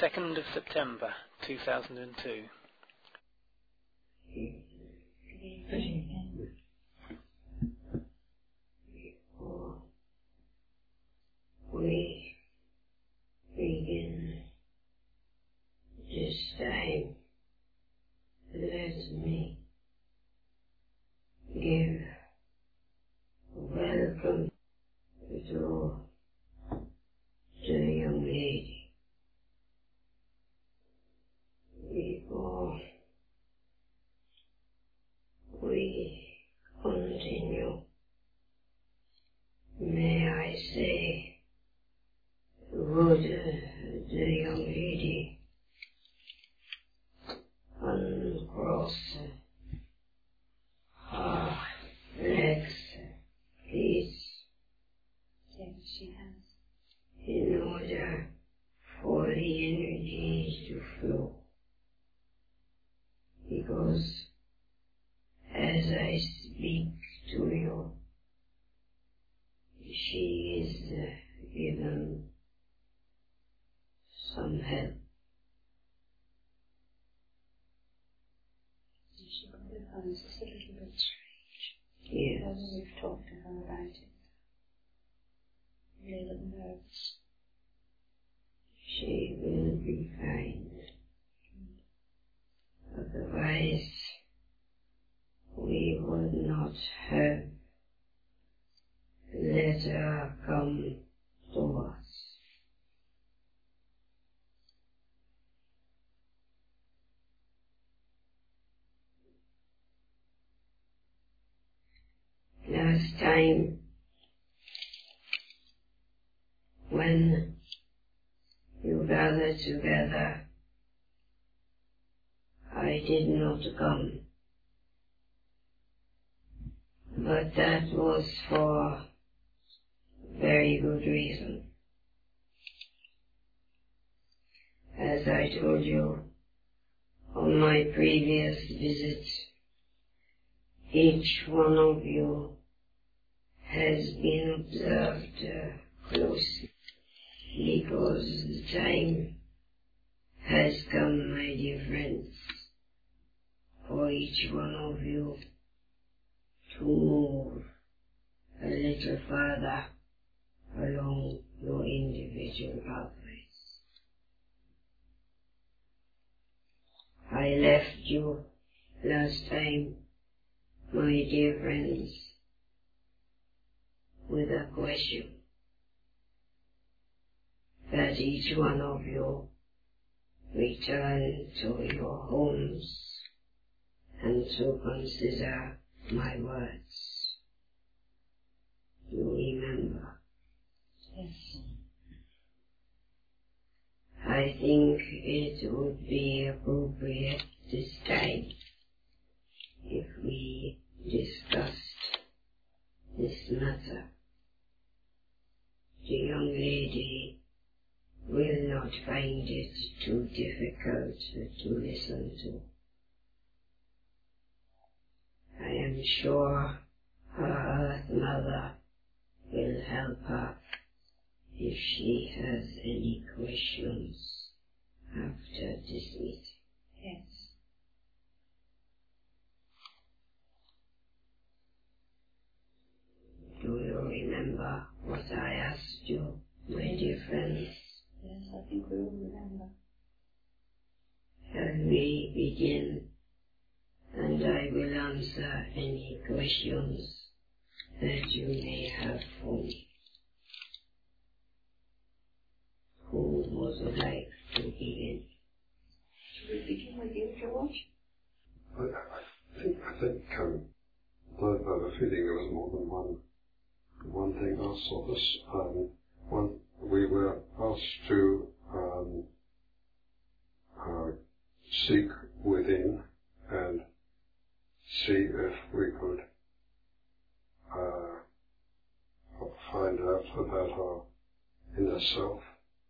2nd of September 2002. We begin this time. Let me give welcome to the young lady. Before we continue, may I say, would the young lady uncross her legs, please? Yes, she has. In order for the energy to flow. Because as I speak to you, she is given some help. She probably finds this a little bit strange. Yes. Whether we've talked to her about it. A little nervous. She will be fine. Otherwise, we would not have let her come to us. Last time, when you gathered together, I did not come, but that was for very good reason. As I told you on my previous visit, each one of you has been observed closely, because the time has come, my dear friends, for each one of you to move a little further along your individual pathways. I left you last time, my dear friends, with a question that each one of you return to your homes and to consider my words. You remember? Yes. I think it would be appropriate this time if we discussed this matter. The young lady will not find it too difficult to listen to. I am sure her Earth Mother will help her if she has any questions after this meeting. Yes. Do you remember what I asked you, my dear friends? Yes, I think we all remember. Shall we begin? And I will answer any questions that you may have for me. Who would like to begin? Should we begin with you, George? I think I have a feeling there was more than one thing asked of us. One, we were asked to seek within and see if we could find out about our inner self.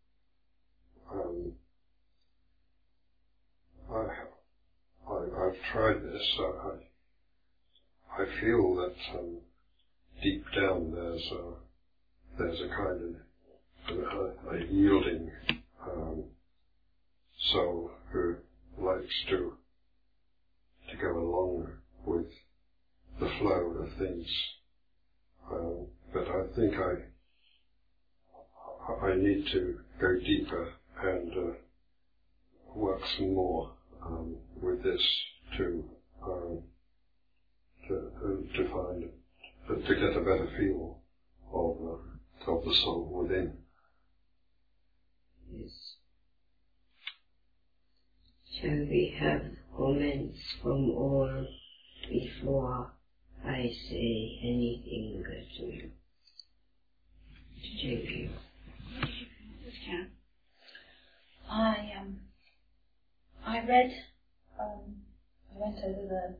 I've tried this. I feel that deep down there's a kind of a yielding soul who likes to go along with the flow of things. But I think I need to go deeper and work some more with this to find, to get a better feel of the soul within. Yes. Shall we have comments from all before I say anything to you? Thank you. I read, I went over the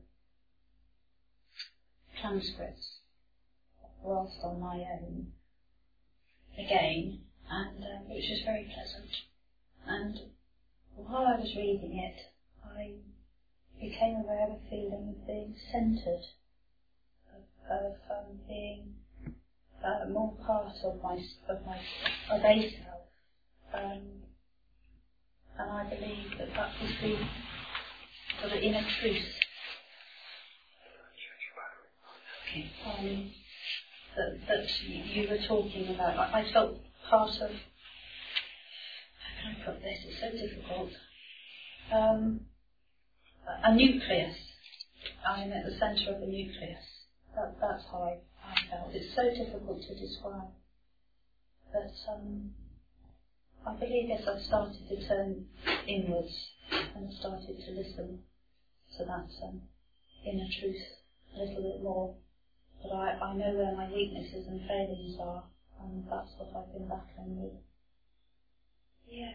transcripts whilst on my own again, and which was very pleasant. And while I was reading it, I became aware of a feeling of being centred, of being more part of a self, and I believe that was the sort of inner truth. Okay. That you were talking about. I felt part of, how can I put this, it's so difficult, a nucleus. I'm at the centre of a nucleus. That's how I felt. It's so difficult to describe. But I believe as I started to turn inwards and started to listen to that inner truth a little bit more, but I know where my weaknesses and failings are, and that's what I've been battling with. Yeah.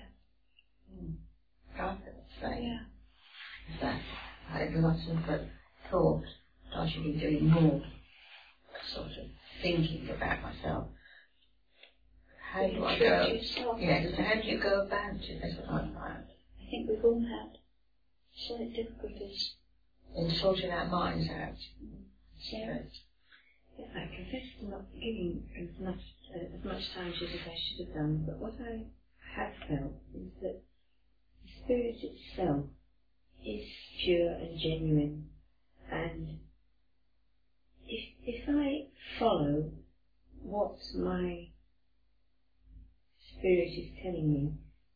I would say that I had lots of thought that I should be doing more sort of thinking about myself. How do I go? Yeah, how do you go about it? That's what I found. I think we've all had slight difficulties in sorting our minds out. Yeah. Yeah, I confess to not giving as much time to it as I should have done, but what I have felt is that the spirit itself is pure and genuine, and if I follow what my spirit is telling me,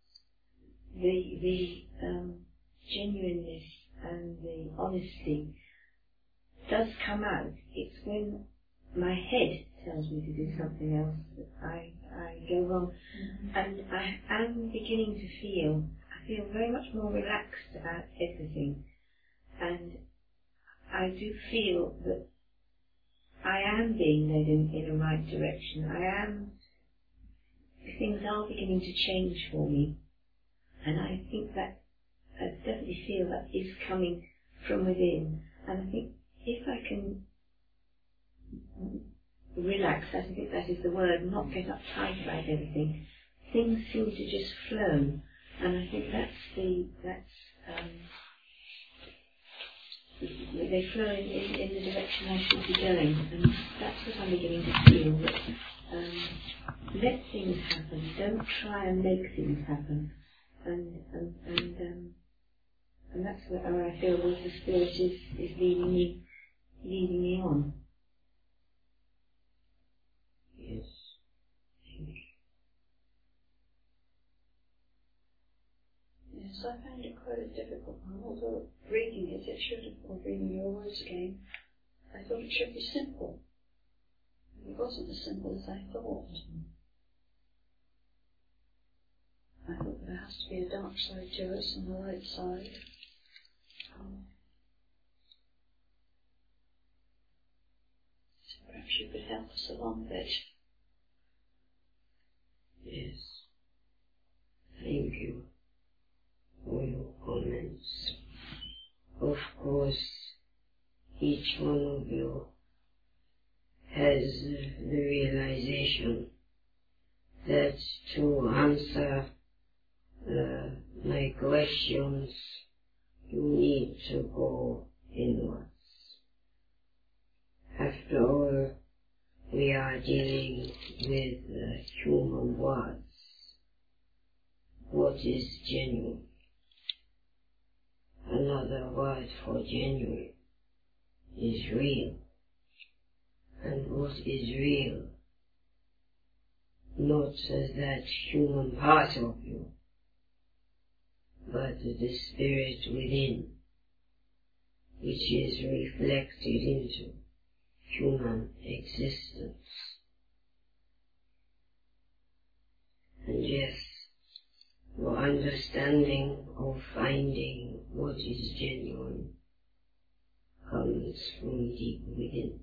the genuineness and the honesty does come out. It's when my head tells me to do something else that I go wrong. Mm-hmm. And I am beginning to feel very much more relaxed about everything. And I do feel that I am being led in a right direction. Things are beginning to change for me. And I think that, I definitely feel that is coming from within. And I think if I can relax, I think that is the word, not get uptight about everything, things seem to just flow. And I think they flow in the direction I should be going. And that's what I'm beginning to feel, that let things happen, don't try and make things happen. And that's where I feel that the Spirit is leading me on. Yes. Yes, I found it quite a difficult one. Although reading it should have, or reading your words again, I thought it should be simple. It wasn't as simple as I thought. I thought there has to be a dark side to us and a light side. So perhaps you could help us along a bit. Yes. Thank you for your comments. Of course, each one of you has the realization that to answer my questions, you need to go inwards. After all, we are dealing with human words. What is genuine? another word for genuine, is real. And what is real? Not that human part of you, but the spirit within, which is reflected into human existence. And yes, your understanding of finding what is genuine comes from deep within.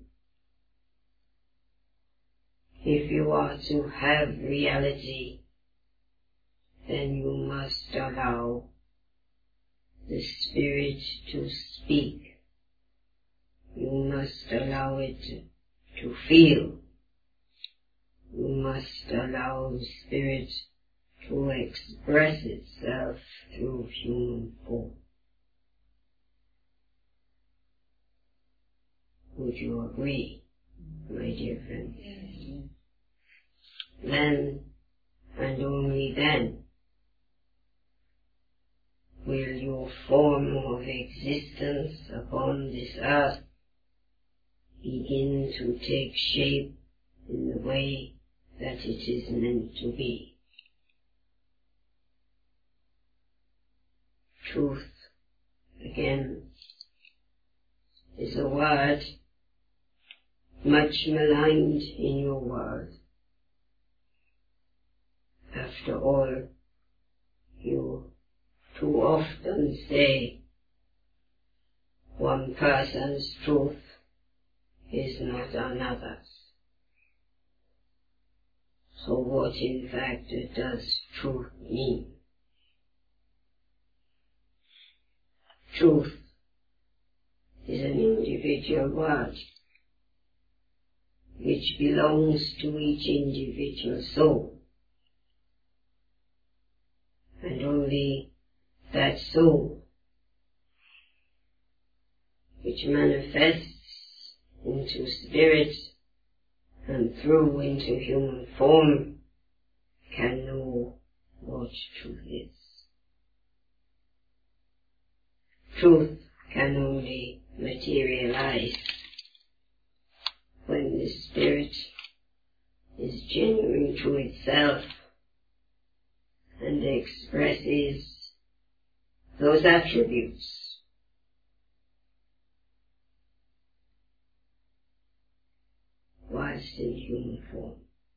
If you are to have reality, then you must allow the Spirit to speak. You must allow it to feel. You must allow the Spirit to express itself through human form. Would you agree, my dear friends? Then, and only then, will your form of existence upon this earth begin to take shape in the way that it is meant to be. Truth, again, is a word much maligned in your world. After all, you too often say one person's truth is not another's. So what in fact does truth mean? Truth is an individual word which belongs to each individual soul. And only that soul, which manifests into spirit and through into human form, can know what truth is. Truth can only materialize when the spirit is genuine to itself and expresses those attributes whilst in human form.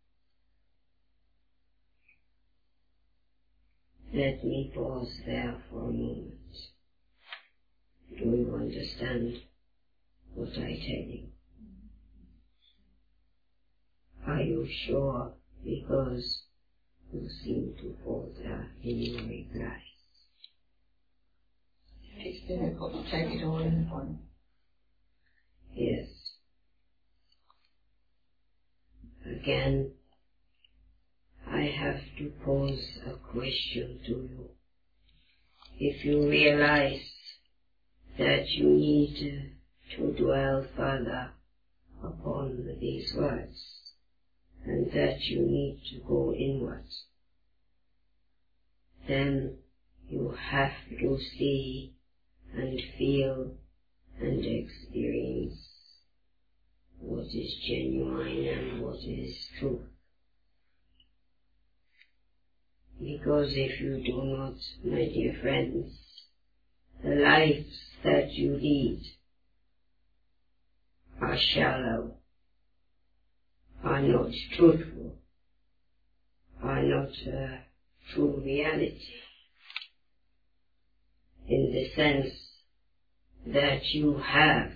Let me pause there for a moment. Do you understand what I tell you? Are you sure? Because you seem to falter in your replies. It's difficult to take it all in at once. Yes. Again, I have to pose a question to you. If you realize that you need to dwell further upon these words, and that you need to go inwards, then you have to see and feel and experience what is genuine and what is truth. Because if you do not, my dear friends, the lives that you lead are shallow, are not truthful, are not true reality, in the sense that you have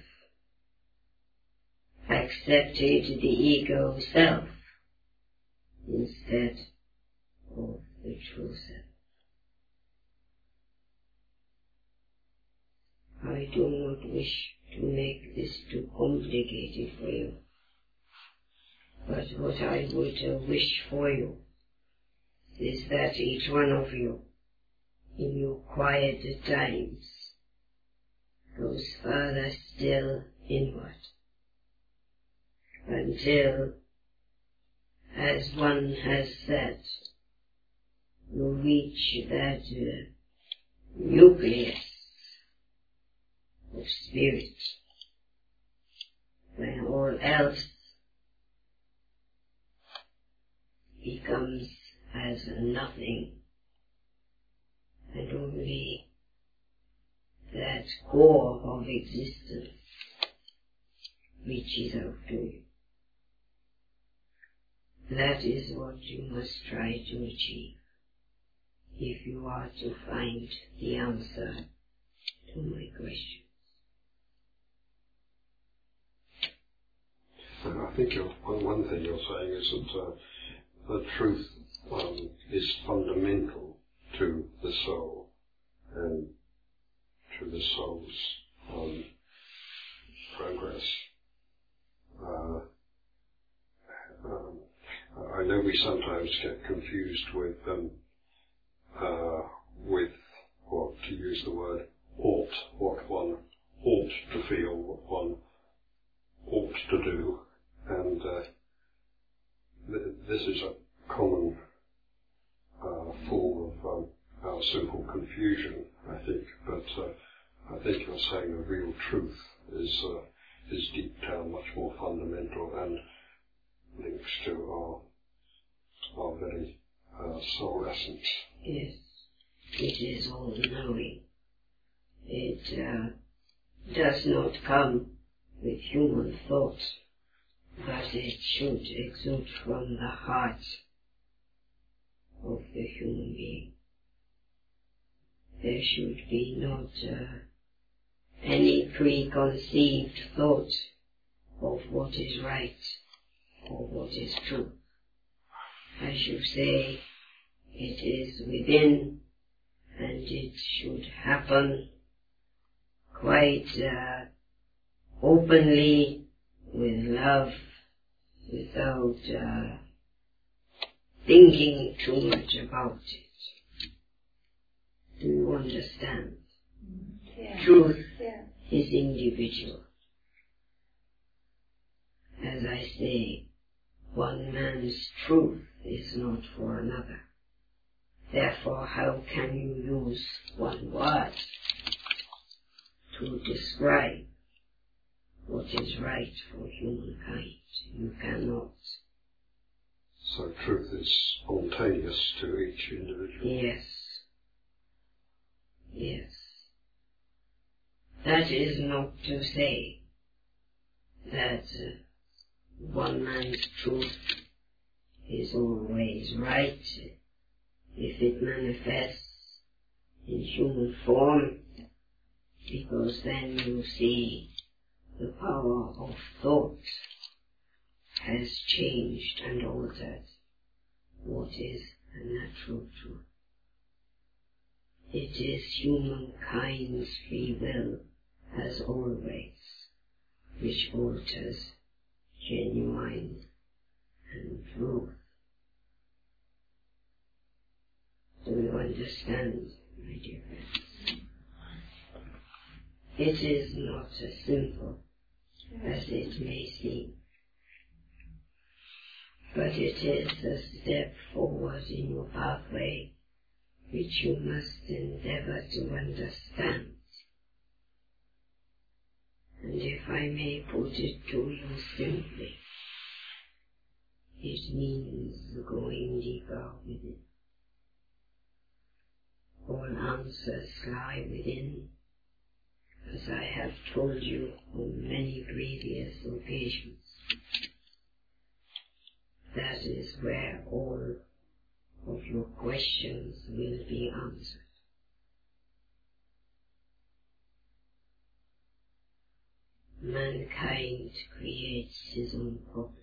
accepted the ego self instead of the true self. I do not wish to make this too complicated for you, but what I would wish for you is that each one of you, in your quiet times, goes further still inward, until, as one has said, you reach that nucleus of spirit, when all else becomes as nothing, and only that core of existence reaches out to you. That is what you must try to achieve if you are to find the answer to my question. I think one thing you're saying is that the truth is fundamental to the soul and to the soul's progress. I know we sometimes get confused with, or to use the word, what one ought to feel, what one ought to do, and this is a common form of our simple confusion, I think, but I think you're saying the real truth is deep down much more fundamental and links to our very soul essence. Yes, it is all knowing. It does not come with human thought, but it should exude from the heart of the human being. There should be not any preconceived thought of what is right or what is true. I should say it is within, and it should happen quite openly, with love, without thinking too much about it. Do you understand? Yeah. Truth Yeah. is individual. As I say, one man's truth is not for another. Therefore, how can you use one word to describe what is right for humankind? You cannot. So truth is spontaneous to each individual. Yes. Yes. That is not to say that one man's truth is always right if it manifests in human form, because then you see the power of thought has changed and altered what is a natural truth. It is humankind's free will, as always, which alters genuine and truth. Do you understand, my dear friends? It is not as simple as it may seem, but it is a step forward in your pathway which you must endeavor to understand. And if I may put it to you simply, it means going deeper within. All answers lie within, as I have told you on many previous occasions. That is where all of your questions will be answered. Mankind creates his own problems.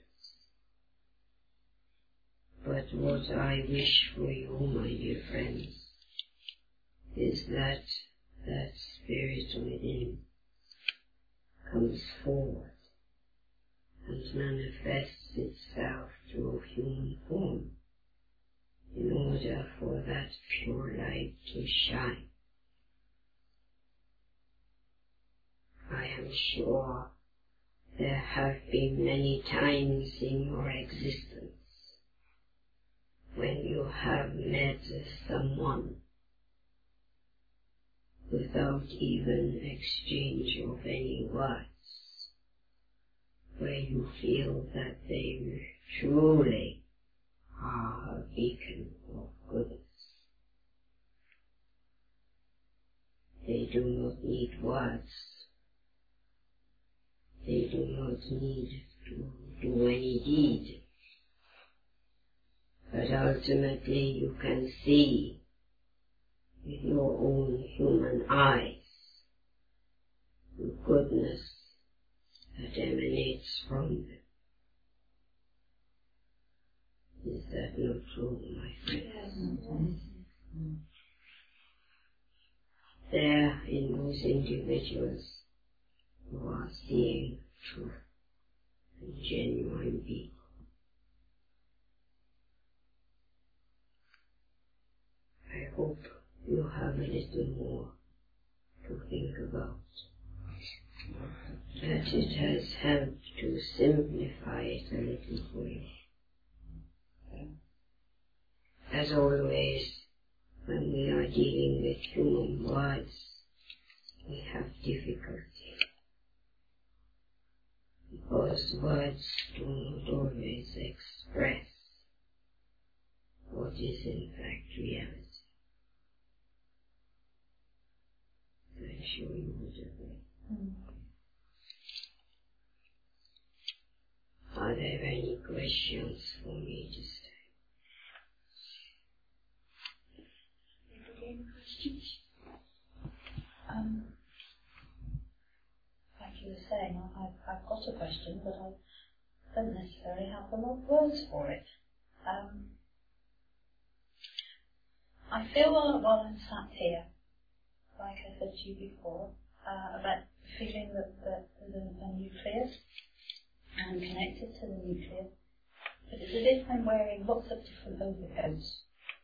But what I wish for you, my dear friends, is that that spirit within comes forward and manifests itself through human form in order for that pure light to shine. I am sure there have been many times in your existence when you have met someone without even exchange of any words, where you feel that they truly are a beacon of goodness. They do not need words. They do not need to do any deed. But ultimately you can see with your own human eyes the goodness that emanates from them. Is that not true, my friends? Yes. There in those individuals who are seeing truth and genuine being. I hope you have a little more to think about. That it has helped to simplify it a little for you. As always, when we are dealing with human words, we have difficulty. Because words do not always express what is in fact reality. I'm sure you would agree. Are there any questions for me this time? Any questions? Like you were saying, I've got a question, but I don't necessarily have the right words for it. I feel while I'm sat here, like I said to you before, about feeling that there's a nucleus and connected to the nucleus, but it's as if I'm wearing lots of different overcoats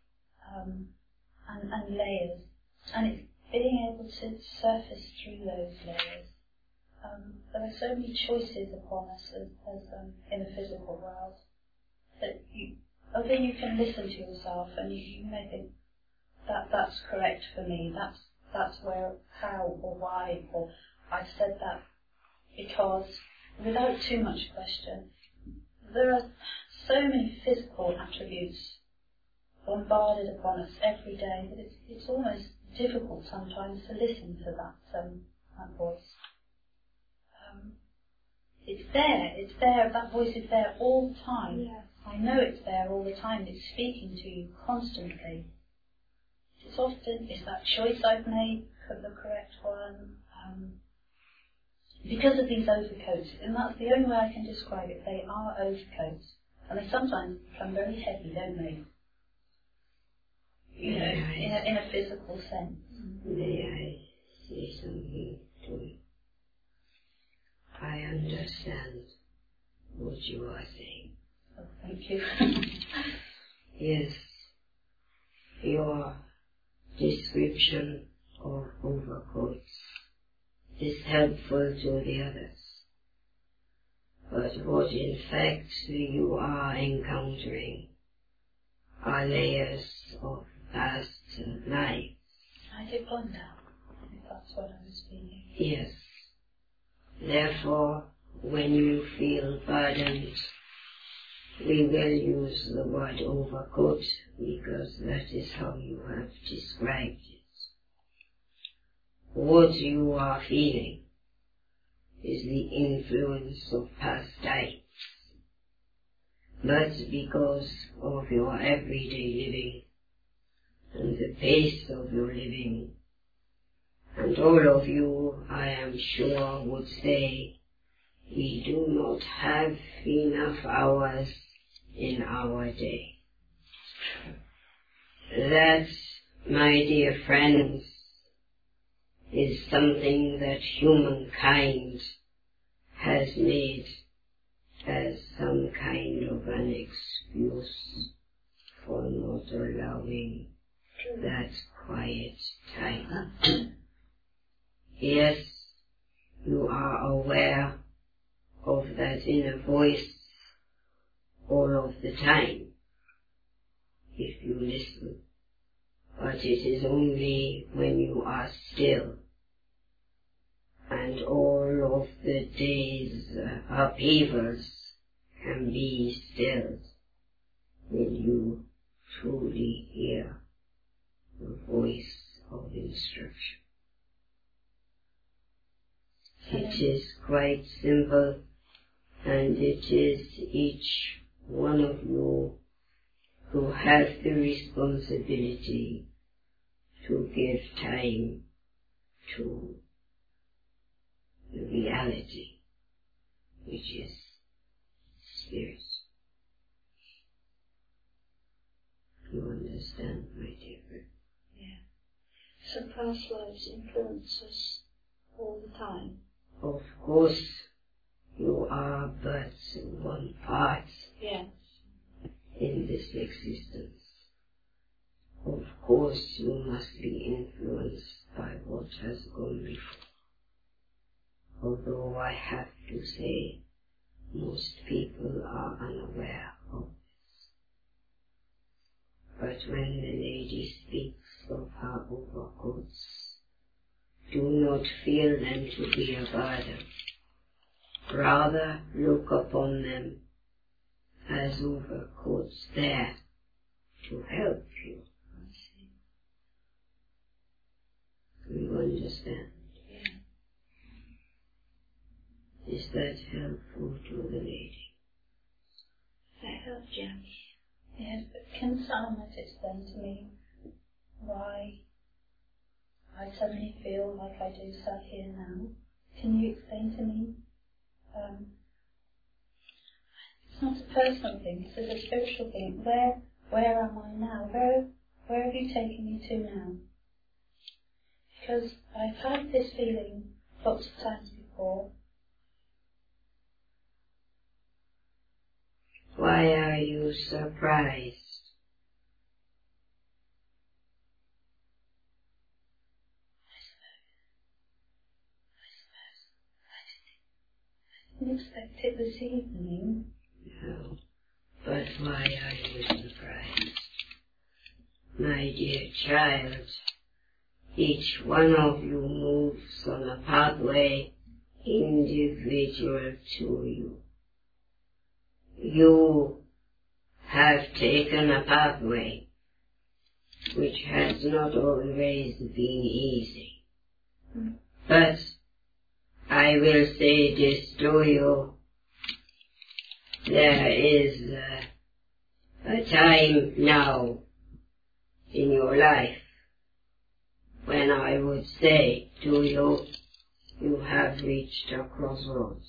and layers, and it's being able to surface through those layers. There are so many choices upon us as in the physical world that although you can listen to yourself and you may think that's correct for me, that's where, how or why, or I've said that because, without too much question, there are so many physical attributes bombarded upon us every day that it's almost difficult sometimes to listen to that voice. It's there, that voice is there all the time. Yes. I know it's there all the time, it's speaking to you constantly. It's often, is that choice I've made the correct one? Because of these overcoats, and that's the only way I can describe it, they are overcoats. And they sometimes become very heavy, don't they? You know, in a physical sense. May I say something to you? I understand what you are saying. Oh, thank you. Yes, your description of overcoats is helpful to the others. But what in fact you are encountering are layers of past life. I did wonder if that's what I was speaking. Yes. Therefore, when you feel burdened, we will use the word overcoat because that is how you have described it. What you are feeling is the influence of past lives. But because of your everyday living and the pace of your living, and all of you, I am sure, would say, we do not have enough hours in our day. That, my dear friends, is something that humankind has made as some kind of an excuse for not allowing that quiet time. Yes, you are aware of that inner voice all of the time, if you listen. But but it is only when you are still and all of the day's upheavals can be stilled will you truly hear the voice of instruction. It is quite simple, and it is each one of you who has the responsibility to give time to the reality, which is spirit. You understand, my dear friend? Yeah. So past lives influence us all the time. Of course, you are but one part Yes. in this existence. Of course, you must be influenced by what has gone before. Although I have to say, most people are unaware of this. But when the lady speaks of her overcoats, do not feel them to be a burden. Rather, look upon them as overcoats there to help you. You understand? Yeah. Is that helpful to the lady? That helped, Jackie. Yes, but can someone explain to me why I suddenly feel like I do sat here now? Can you explain to me? It's not a personal thing, it's a spiritual thing. Where am I now? Where have you taken me to now? Because I've had this feeling lots of times before. Why are you surprised? I didn't expect it this evening. No, but why are you surprised? My dear child, each one of you moves on a pathway individual to you. You have taken a pathway which has not always been easy. But I will say this to you, there is a time now in your life when I would say to you, you have reached a crossroads.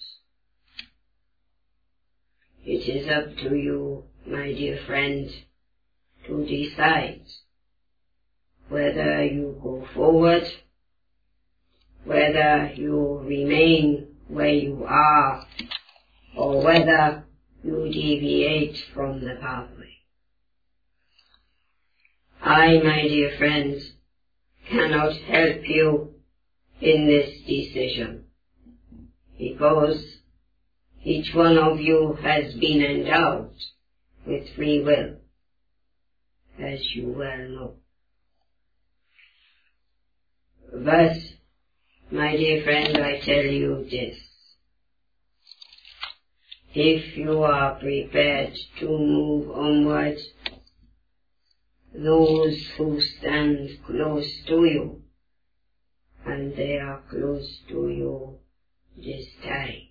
It is up to you, my dear friend, to decide whether you go forward, whether you remain where you are, or whether you deviate from the pathway. I, my dear friend, cannot help you in this decision, because each one of you has been endowed with free will, as you well know. But, my dear friend, I tell you this. If you are prepared to move onward, those who stand close to you, and they are close to you this time,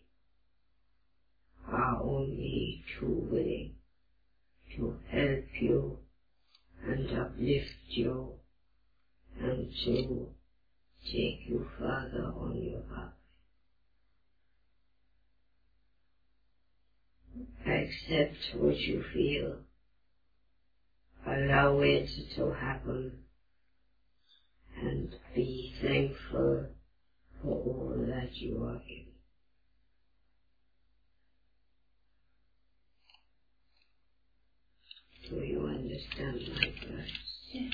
are only too willing to help you and uplift you and to take you further on your path. Accept what you feel. Allow it to happen. And be thankful for all that you are given. Do you understand my words? Yes.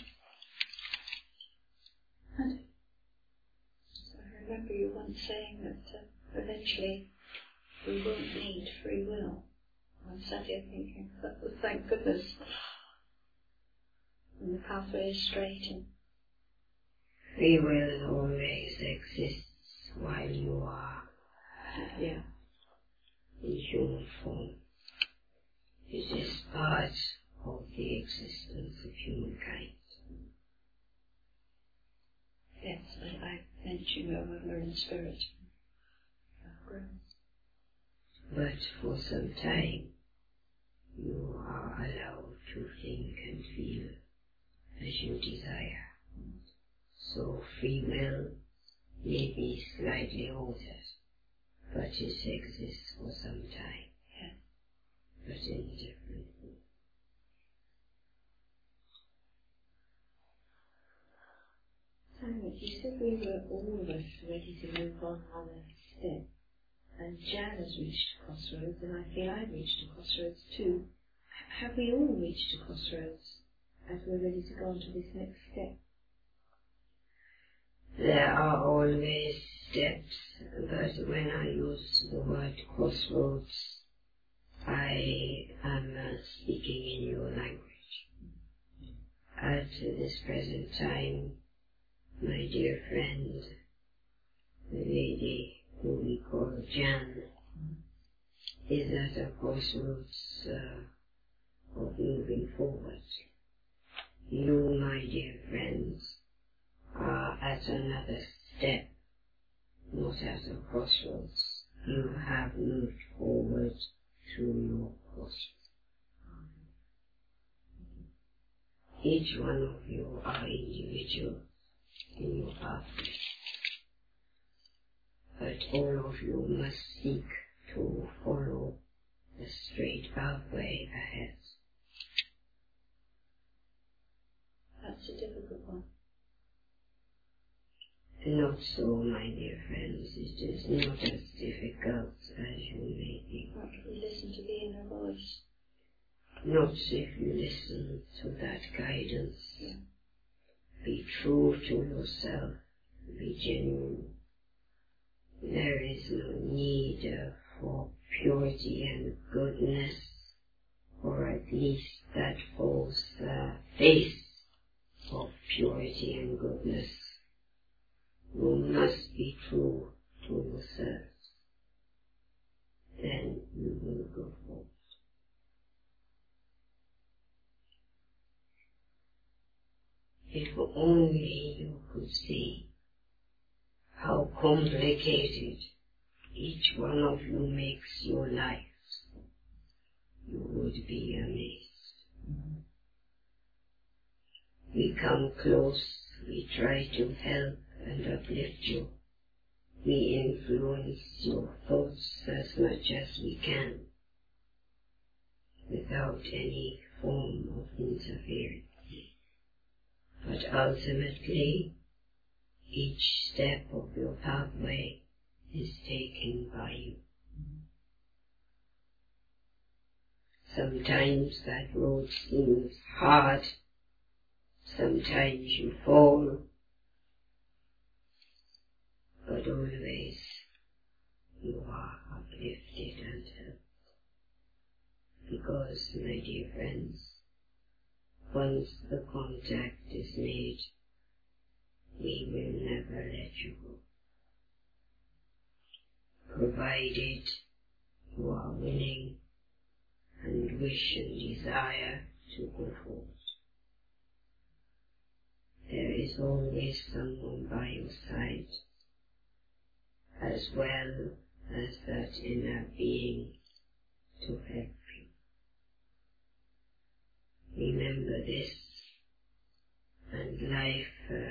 I do. So I remember you once saying that eventually we won't need free will. I'm sat here thinking, thank goodness. and the pathway is straight and free will always exists while you are yeah. in human form. It is part of the existence of humankind. Yes, I mentioned we're in spirit. But for some time, you are allowed to think and feel as you desire. So free will may be slightly altered, but it exists for some time. Yeah. But in a different form. Simon, you said we were all of us ready to move on another step. And Jan has reached a crossroads, and I feel I've reached a crossroads too. Have we all reached a crossroads as we're ready to go on to this next step? There are always steps, but when I use the word crossroads, I am speaking in your language. At this present time, my dear friend, the lady who we call Jan, is at a crossroads of moving forward. You, my dear friends, are at another step, not at a crossroads. You have moved forward through your crossroads. Each one of you are individual in your pathway, but all of you must seek to follow the straight pathway ahead. That's a difficult one. Not so, my dear friends. It is not as difficult as you may think. How can we listen to the inner voice? Not if you listen to that guidance. Yeah. Be true to yourself. Be genuine. There is no need for purity and goodness, or at least that false face of purity and goodness. You must be true to yourself. Then you will go forward. If only you could see how complicated each one of you makes your life, you would be amazed. We come close, we try to help and uplift you. We influence your thoughts as much as we can, without any form of interference. But ultimately, each step of your pathway is taken by you. Sometimes that road seems hard, sometimes you fall, but always you are uplifted and helped. Because, my dear friends, once the contact is made, we will never let you go. Provided you are willing and wish and desire to go forward. There is always someone by your side, as well as that inner being to help you. Remember this, and life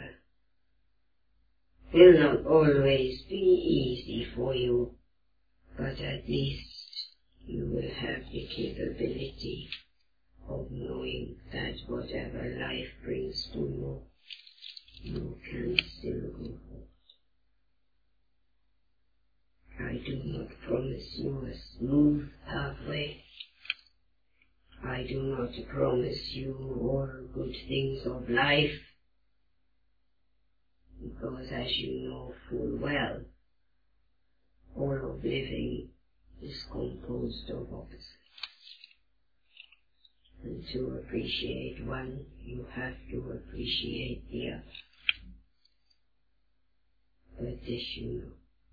will not always be easy for you, but at least you will have the capability of knowing that whatever life brings to you, you can still go forward. I do not promise you a smooth pathway. I do not promise you all good things of life, because as you know full well, all of living is composed of opposites. And to appreciate one, you have to appreciate the other. But this you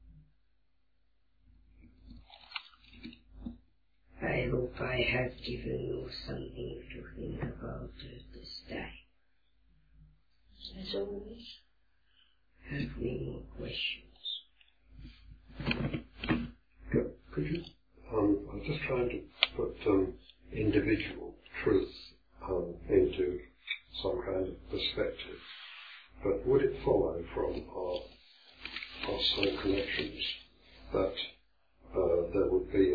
know. I hope I have given you something to think about at this time. As always. Have any more questions? Could you, I'm just trying to put individual truth into some kind of perspective, but would it follow from our soul connections that there would be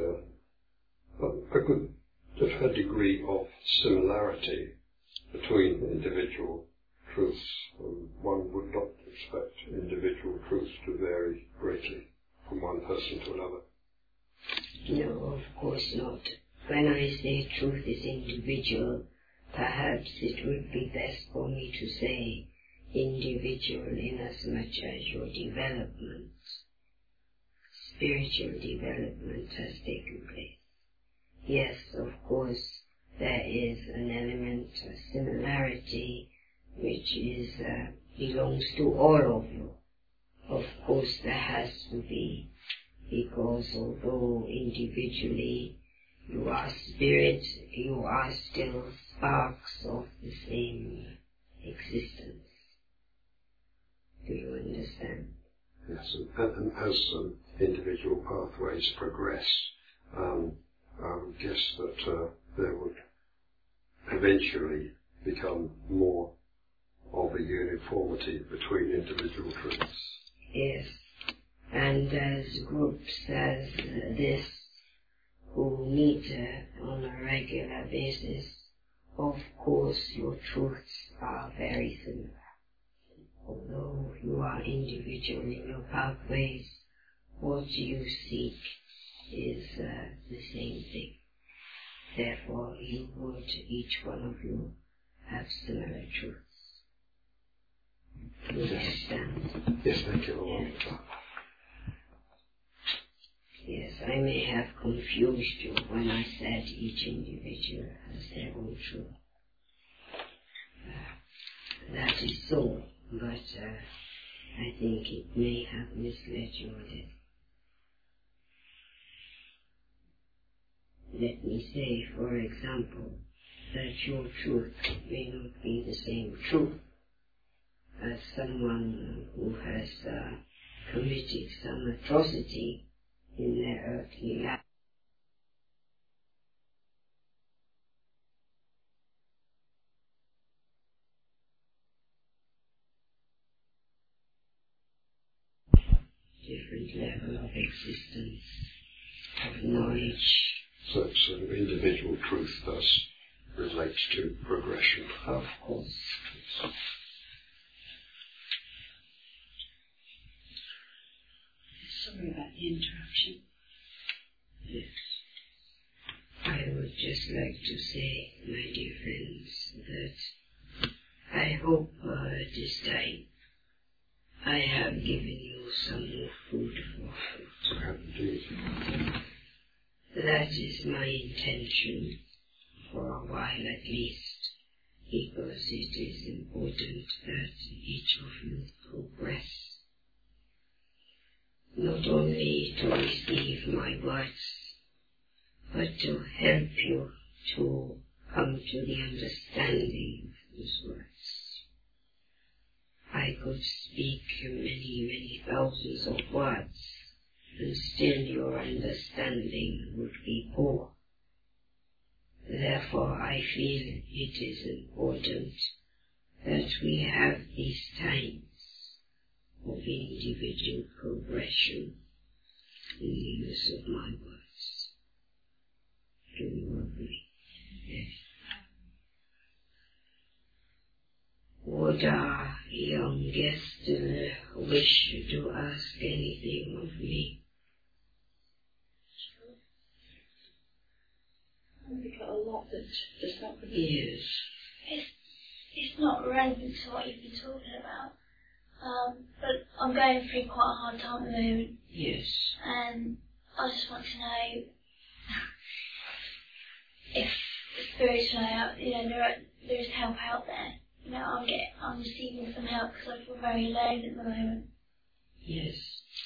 a good degree of similarity between individual truths? One would not expect individual truths to vary greatly from one person to another. No, of course not. When I say truth is individual, perhaps it would be best for me to say individual inasmuch as your development, spiritual development has taken place. Yes, of course, there is an element of similarity which is belongs to all of you. Of course there has to be, because although individually you are spirit, you are still sparks of the same existence. Do you understand? Yes, and as individual pathways progress, I would guess that there would eventually become more of a uniformity between individual truths. Yes, and as groups as this who meet on a regular basis, of course your truths are very similar. Although you are individual in your pathways, what you seek is the same thing. Therefore, you would, each one of you, have similar truths. You understand? Yes, thank you. Yes. Yes, I may have confused you when I said each individual has their own truth. That is so, but I think it may have misled you a little. Let me say, for example, that your truth may not be the same truth as someone who has committed some atrocity in their earthly life. Different level of existence, of knowledge. So individual truth thus relates to progression. Of course. Sorry about the interruption. Yes. I would just like to say, my dear friends, that I hope at this time I have given you some more food for thought. Indeed. That is my intention, for a while at least, because it is important that each of you progress. Not only to receive my words, but to help you to come to the understanding of those words. I could speak many thousands of words, and still your understanding would be poor. Therefore I feel it is important that we have these times of individual progression in the use of my words. Do you agree? Yes. Would our young guest wish to ask anything of me? We've got a lot that's not really... Yes. It's not relevant to what you've been talking about. But I'm going through quite a hard time at the moment. Yes. And I just want to know if Spirit and there is help out there. I'm receiving some help because I feel very alone at the moment. Yes.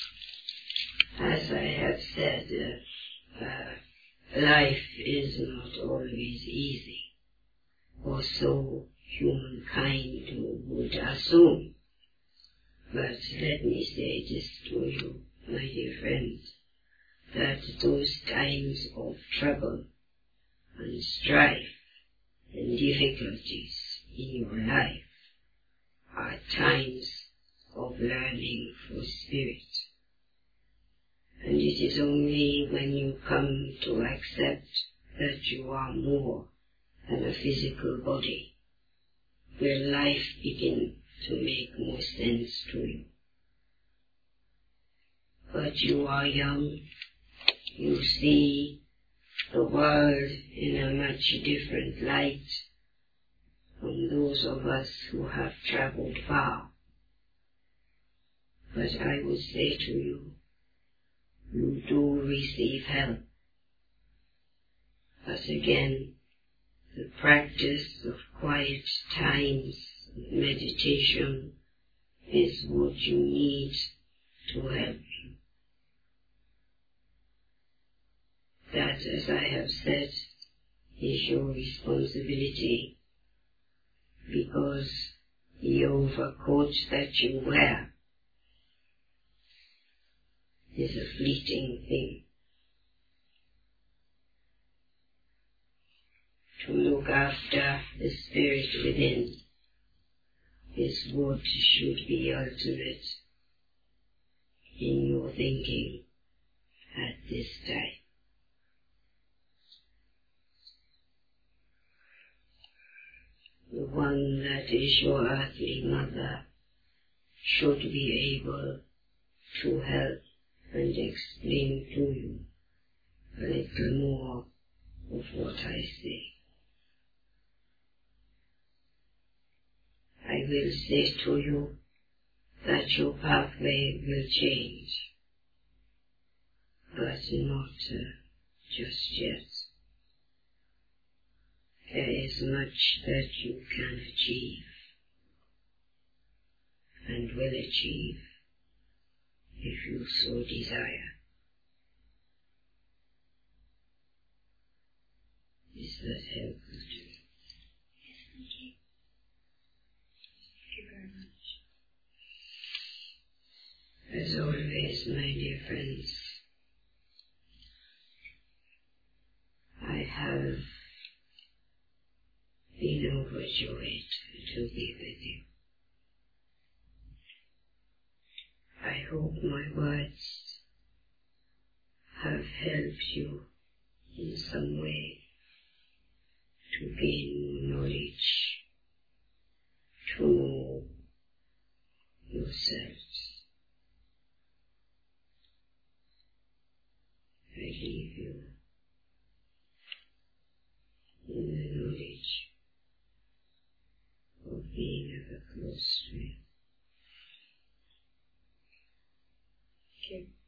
As I have said, life is not always easy, or so humankind would assume. But let me say this to you, my dear friend, that those times of trouble and strife and difficulties in your life are times of learning for spirit. And it is only when you come to accept that you are more than a physical body will life begin to make more sense to you. But you are young, you see the world in a much different light from those of us who have traveled far. But I would say to you, you do receive help. But again, the practice of quiet times of meditation is what you need to help you. That, as I have said, is your responsibility, because the overcoat that you wear is a fleeting thing. To look after the spirit within is what should be ultimate in your thinking at this time. The one that is your earthly mother should be able to help and explain to you a little more of what I say. I will say to you that your pathway will change, but not just yet. There is much that you can achieve and will achieve if you so desire. Is that helpful to you? Yes, thank you. Thank you very much. As always, my dear friends, I have been overjoyed to be with you. I hope my words have helped you in some way to gain knowledge, to know yourselves. I leave you in the knowledge of being ever close to you. Thank you.